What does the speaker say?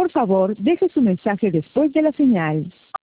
Por favor, deje su mensaje después de la señal.